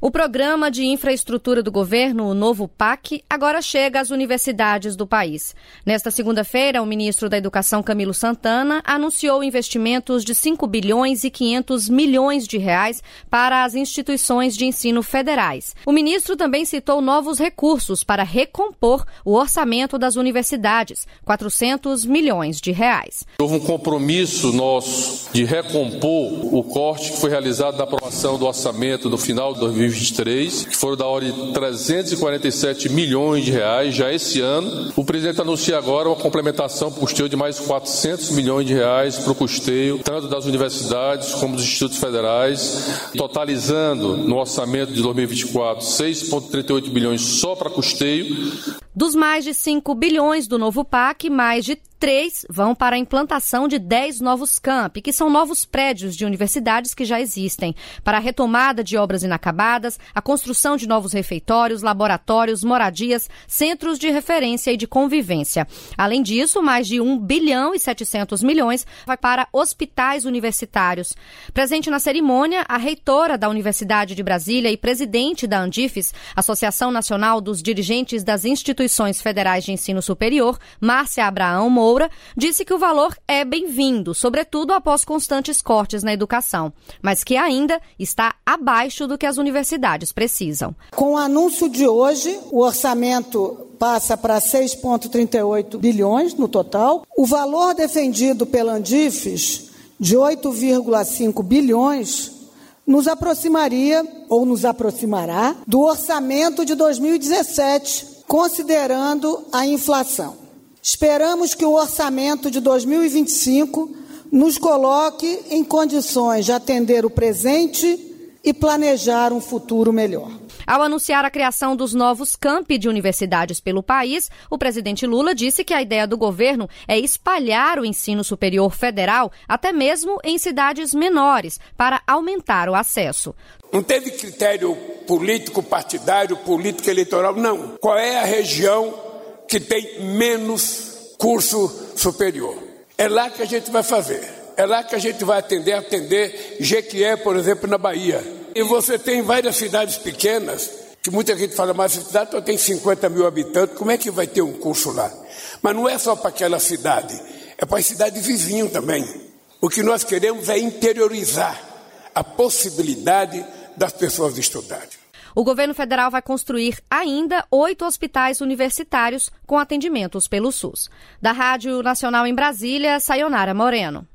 O programa de infraestrutura do governo, o novo PAC, agora chega às universidades do país. Nesta segunda-feira, o ministro da Educação, Camilo Santana, anunciou investimentos de 5 bilhões e 500 milhões de reais para as instituições de ensino federais. O ministro também citou novos recursos para recompor o orçamento das universidades, 400 milhões de reais. Houve um compromisso nosso de recompor o corte que foi realizado na aprovação do orçamento no final de 2023, que foram da ordem de 347 milhões de reais já esse ano. O presidente anuncia agora uma complementação para o custeio de mais 400 milhões de reais para o custeio, tanto das universidades como dos institutos federais, totalizando no orçamento de 2024 6,38 bilhões só para custeio. Dos mais de 5 bilhões do novo PAC, mais de 3 vão para a implantação de 10 novos campi, que são novos prédios de universidades que já existem, para a retomada de obras inacabadas, a construção de novos refeitórios, laboratórios, moradias, centros de referência e de convivência. Além disso, mais de 1 bilhão e 700 milhões vai para hospitais universitários. Presente na cerimônia, a reitora da Universidade de Brasília e presidente da Andifes, Associação Nacional dos Dirigentes das Instituições Federais de Ensino Superior, Márcia Abraão Moura, disse que o valor é bem-vindo, sobretudo após constantes cortes na educação, mas que ainda está abaixo do que as universidades precisam. Com o anúncio de hoje, o orçamento passa para 6,38 bilhões no total. O valor defendido pela Andifes, de 8,5 bilhões, nos aproximaria, ou nos aproximará, do orçamento de 2017, considerando a inflação. Esperamos que o orçamento de 2025 nos coloque em condições de atender o presente e planejar um futuro melhor. Ao anunciar a criação dos novos campi de universidades pelo país, o presidente Lula disse que a ideia do governo é espalhar o ensino superior federal até mesmo em cidades menores, para aumentar o acesso. Não teve critério político, partidário, político, eleitoral, não. Qual é a região que tem menos curso superior? É lá que a gente vai fazer. É lá que a gente vai atender Jequié, por exemplo, na Bahia. E você tem várias cidades pequenas, que muita gente fala, mas essa cidade só tem 50 mil habitantes, como é que vai ter um curso lá? Mas não é só para aquela cidade, é para as cidades vizinhas também. O que nós queremos é interiorizar a possibilidade das pessoas estudarem. O governo federal vai construir ainda 8 hospitais universitários com atendimentos pelo SUS. Da Rádio Nacional em Brasília, Sayonara Moreno.